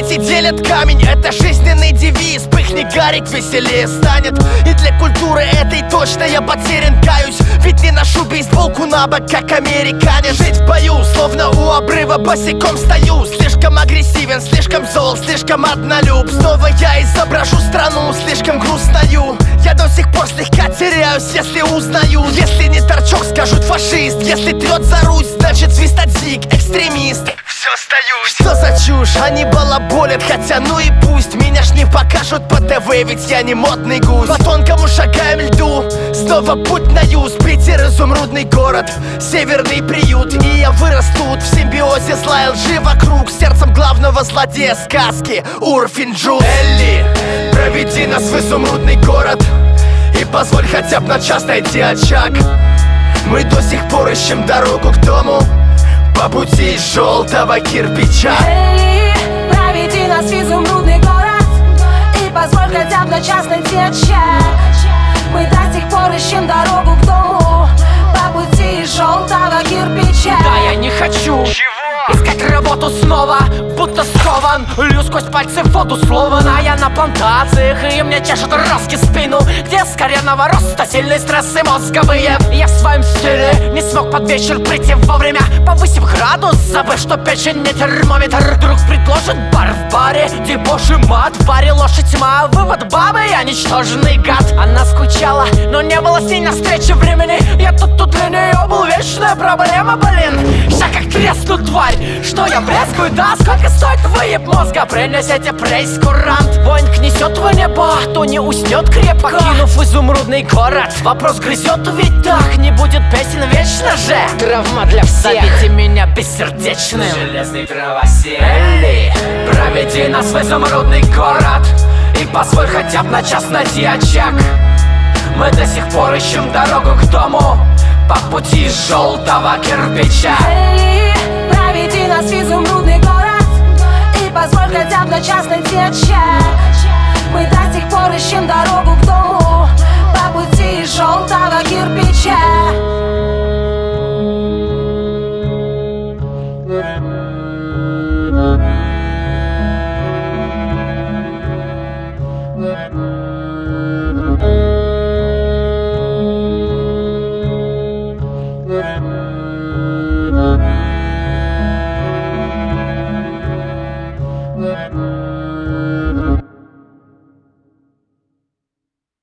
Дети делят камень, это жизненный девиз. Пыхни, Гарик, веселее станет. И для культуры этой точно я потерян, каюсь. Ведь не ношу бейсболку на бок, как американец. Жить в бою, словно у обрыва босиком стою. Слишком агрессивен, слишком зол, слишком однолюб. Снова я изображу страну, слишком грустную. Я до сих пор слегка теряюсь, если узнаю. Если не торчок, скажут фашист. Если трет за Русь, значит свистадзик, экстремист. Все остаюсь. Что за чушь? Они балаболят, хотя ну и пусть. Меня ж не покажут по ТВ, ведь я не модный гусь. По тонкому шагаем льду, снова путь на юз. Питер, изумрудный город, северный приют. И я вырос тут, в симбиозе зла и лжи вокруг. Сердцем главного злодея сказки Урфин-Джюс. Элли, проведи нас в изумрудный город и позволь хотя бы на час найти очаг. Мы до сих пор ищем дорогу к дому по пути из желтого кирпича. Эй, проведи нас в изумрудный город и позволь хотя бы на час найти очаг. Мы до сих пор ищем дорогу к дому по пути из желтого кирпича. Да, я не хочу искать работу снова, будто скован. Лью сквозь пальцы в воду словно я на плантациях, и мне чешет роски спину, где с коренного роста сильные стрессы мозговые. Я в своем стиле не смог под вечер прийти вовремя, повысив градус, забыв, что печень не термометр. Друг предложит бар в баре, дебош и мат. В баре ложь и тьма, вывод бабы, я ничтожный гад. Она скучала, но не было с ней на встрече времени. Я тут для нее был вечная проблема, блин. Вся как треснут, тварь, что я брезгую, да? Сколько стоит выеб мозга? Принесите прейскурант. Воинг несет в небо, то не уснет крепко, покинув изумрудный город. Вопрос грызет, ведь так не будет песен вечно же. Травма для всех, зовите меня бессердечным. Железный дровосек. Элли, проведи нас в изумрудный город и позволь хотя бы на час найти очаг. Мы до сих пор ищем дорогу к дому по пути из желтого кирпича. Эй, проведи нас в изумрудный город и позволь хотя бы на час найти очаг. Мы до сих пор ищем дорогу